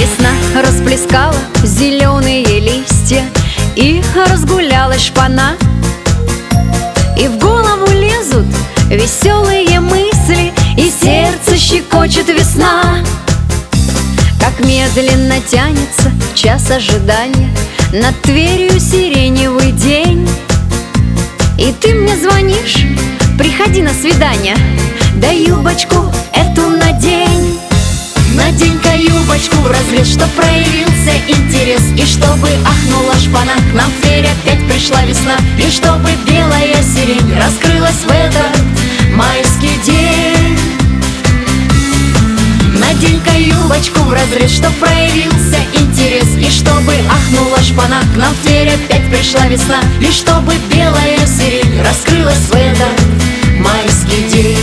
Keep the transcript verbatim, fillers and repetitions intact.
Весна расплескала зеленые листья, и разгулялась шпана. И в голову лезут веселые мысли, и сердце щекочет весна. Как медленно тянется час ожидания, над Тверью сиреневый день. И ты мне звонишь: приходи на свидание, да юбочку эту надень. Надень-ка юбочку вразрез, чтоб проявился интерес, и чтобы ахнула шпана, к нам в Тверь опять пришла весна. И чтобы белая сирень раскрылась в этот майский день. Надень-ка юбочку вразрез, чтоб проявился интерес, и чтобы ахнула шпана, к нам в Тверь опять пришла весна. И чтобы белая сирень раскрылась в этот майский день.